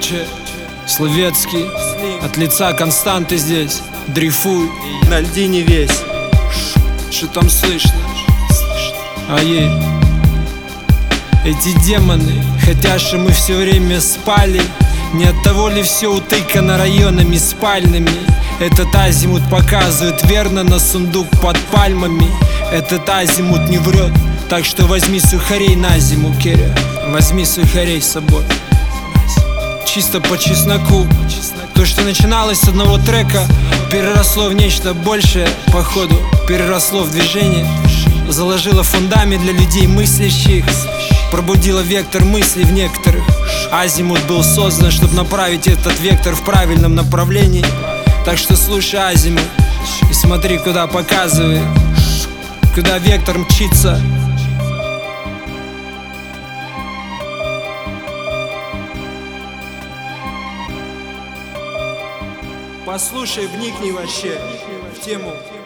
Короче, Словецкий, от лица Константы здесь, дрейфуй. На льдине весь. Что там слышно? Ай-ей. Эти демоны хотят, что мы все время спали. Не от того ли все утыкано районами спальными? Этот азимут показывает верно на сундук под пальмами. Этот азимут не врет, так что возьми сухарей на зиму, Керя. Возьми сухарей с собой. Чисто по чесноку. То, что начиналось с одного трека, переросло в нечто большее, походу, переросло в движение. Заложило фундамент для людей мыслящих, пробудило вектор мыслей в некоторых. Азимут был создан, чтобы направить этот вектор в правильном направлении. Так что слушай азимут и смотри, куда показывает, куда вектор мчится. Послушай, вникни вообще в тему.